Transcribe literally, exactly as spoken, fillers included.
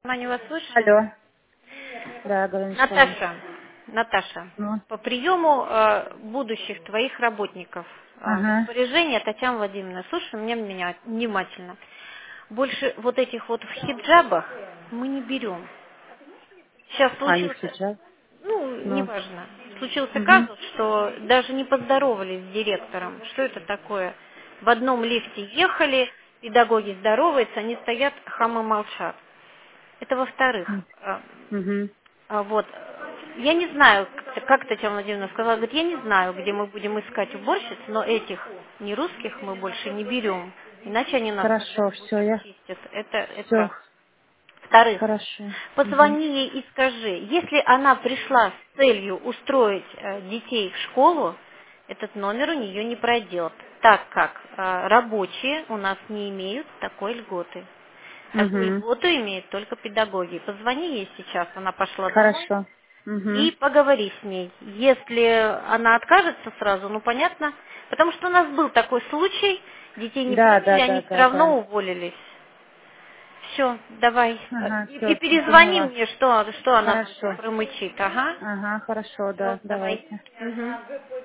Маня, вас слышит? Алло. Да, говорю, Михаил. Наташа, Наташа, Ну, по приему э, будущих твоих работников э, ага. распоряжение Татьяна Владимировна, слушай меня, меня внимательно. Больше вот этих вот в хиджабах мы не берем. Сейчас А них случился, сейчас? ну, Ну. неважно, случился Угу. казус, что даже не поздоровались с директором. Что это такое? В одном лифте ехали, педагоги здороваются, они стоят, хамы молчат. Это во-вторых. А, Угу. а, Вот. Я не знаю, как как Татьяна Владимировна сказала, говорит, я не знаю, где мы будем искать уборщиц, но этих не русских мы больше не берем, иначе они нас Хорошо, каждый все, бучер я. чистят. Это, это Все. раз. Во-вторых, Хорошо. Угу. позвони ей и скажи, если она пришла с целью устроить э, детей в школу, этот номер у нее не пройдет, так как э, рабочие у нас не имеют такой льготы. Такую Угу. льготу имеют только педагоги. Позвони ей сейчас, она пошла домой, Хорошо. Угу. и поговори с ней. Если она откажется сразу, ну понятно, потому что у нас был такой случай, детей не Да, приняли, да, они да, все да, да. равно уволились. Все, давай. Э, Ага, И, и все, перезвони поняла. мне, что, что она там сейчас Хорошо. промычит. Ага. Ага, хорошо, Все, да, давай. давайте. Мгм.